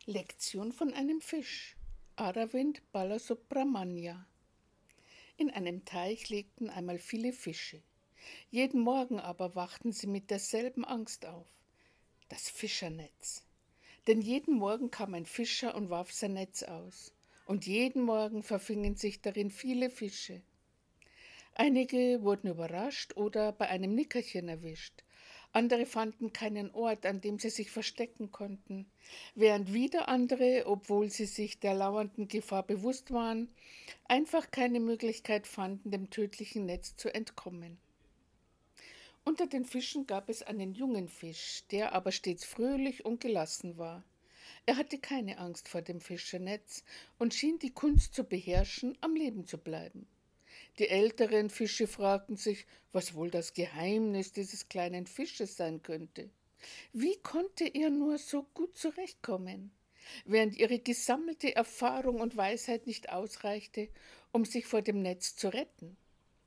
Lektion von einem Fisch. Aravind Balasubramanya. In einem Teich lebten einmal viele Fische. Jeden Morgen aber wachten sie mit derselben Angst auf: das Fischernetz. Denn jeden Morgen kam ein Fischer und warf sein Netz aus. Und jeden Morgen verfingen sich darin viele Fische. Einige wurden überrascht oder bei einem Nickerchen erwischt. Andere fanden keinen Ort, an dem sie sich verstecken konnten, während wieder andere, obwohl sie sich der lauernden Gefahr bewusst waren, einfach keine Möglichkeit fanden, dem tödlichen Netz zu entkommen. Unter den Fischen gab es einen jungen Fisch, der aber stets fröhlich und gelassen war. Er hatte keine Angst vor dem Fischernetz und schien die Kunst zu beherrschen, am Leben zu bleiben. Die älteren Fische fragten sich, was wohl das Geheimnis dieses kleinen Fisches sein könnte. Wie konnte er nur so gut zurechtkommen, während ihre gesammelte Erfahrung und Weisheit nicht ausreichte, um sich vor dem Netz zu retten?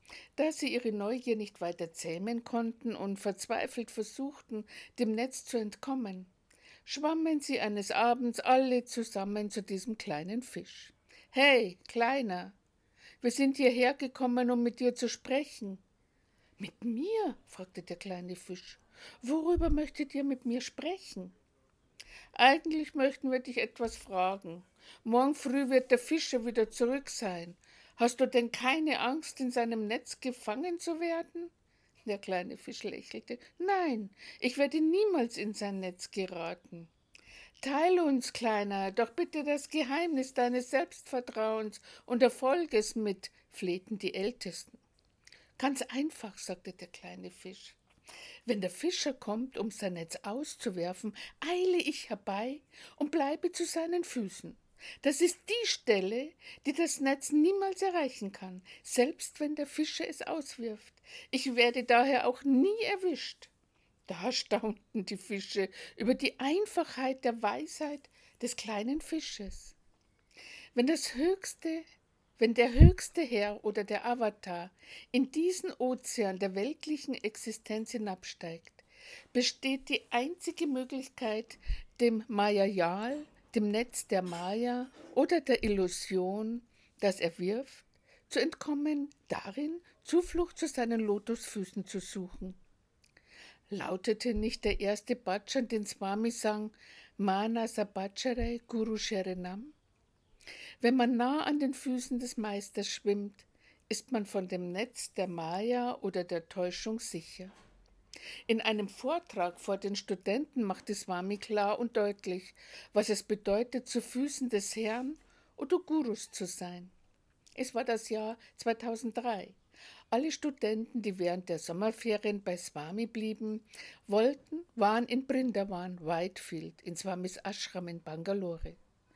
Da sie ihre Neugier nicht weiter zähmen konnten und verzweifelt versuchten, dem Netz zu entkommen, schwammen sie eines Abends alle zusammen zu diesem kleinen Fisch. »Hey, Kleiner, wir sind hierher gekommen, um mit dir zu sprechen.« »Mit mir?« fragte der kleine Fisch. »Worüber möchtet ihr mit mir sprechen?« »Eigentlich möchten wir dich etwas fragen. Morgen früh wird der Fischer wieder zurück sein. Hast du denn keine Angst, in seinem Netz gefangen zu werden?« Der kleine Fisch lächelte. »Nein, ich werde niemals in sein Netz geraten.« »Teile uns, Kleiner, doch bitte das Geheimnis deines Selbstvertrauens und Erfolges mit«, flehten die Ältesten. »Ganz einfach«, sagte der kleine Fisch. »Wenn der Fischer kommt, um sein Netz auszuwerfen, eile ich herbei und bleibe zu seinen Füßen. Das ist die Stelle, die das Netz niemals erreichen kann, selbst wenn der Fischer es auswirft. Ich werde daher auch nie erwischt.« Da staunten die Fische über die Einfachheit der Weisheit des kleinen Fisches. Wenn das höchste Wenn der höchste Herr oder der Avatar in diesen Ozean der weltlichen Existenz hinabsteigt, besteht die einzige Möglichkeit, dem Mayajal, dem Netz der Maya oder der Illusion, das er wirft, zu entkommen, darin Zuflucht zu seinen Lotusfüßen zu suchen. Lautete nicht der erste Bhajan, den Swami sang, Manasa Bhajare Guru Sharanam? Wenn man nah an den Füßen des Meisters schwimmt, ist man von dem Netz der Maya oder der Täuschung sicher. In einem Vortrag vor den Studenten machte Swami klar und deutlich, was es bedeutet, zu Füßen des Herrn oder Gurus zu sein. Es war das Jahr 2003. Alle Studenten, die während der Sommerferien bei Swami blieben, waren in Brindavan, Whitefield, in Swamis Ashram in Bangalore.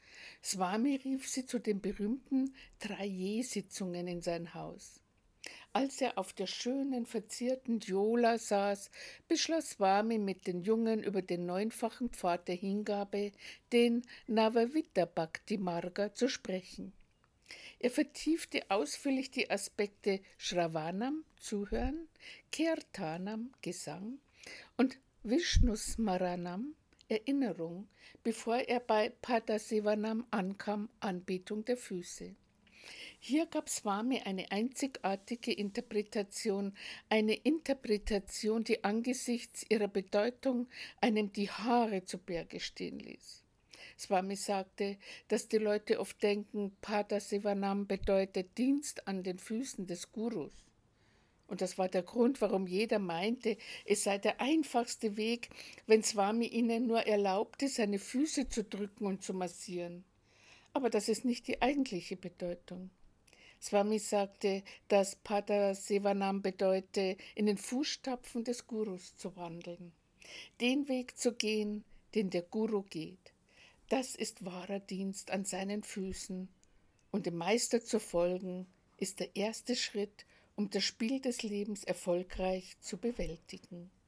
Swami rief sie zu den berühmten 3J-Sitzungen in sein Haus. Als er auf der schönen, verzierten Diola saß, beschloss Swami mit den Jungen über den 9-fachen Pfad der Hingabe, den Navavidya Bhakti Marga, zu sprechen. Er vertiefte ausführlich die Aspekte Shravanam, Zuhören, Kirtanam, Gesang, und Vishnusmaranam, Erinnerung, bevor er bei Padasevanam ankam, Anbetung der Füße. Hier gab Swami eine einzigartige Interpretation, eine Interpretation, die angesichts ihrer Bedeutung einem die Haare zu Berge stehen ließ. Swami sagte, dass die Leute oft denken, Padasevanam bedeutet Dienst an den Füßen des Gurus. Und das war der Grund, warum jeder meinte, es sei der einfachste Weg, wenn Swami ihnen nur erlaubte, seine Füße zu drücken und zu massieren. Aber das ist nicht die eigentliche Bedeutung. Swami sagte, dass Padasevanam bedeute, in den Fußstapfen des Gurus zu wandeln, den Weg zu gehen, den der Guru geht. Das ist wahrer Dienst an seinen Füßen, und dem Meister zu folgen, ist der erste Schritt, um das Spiel des Lebens erfolgreich zu bewältigen.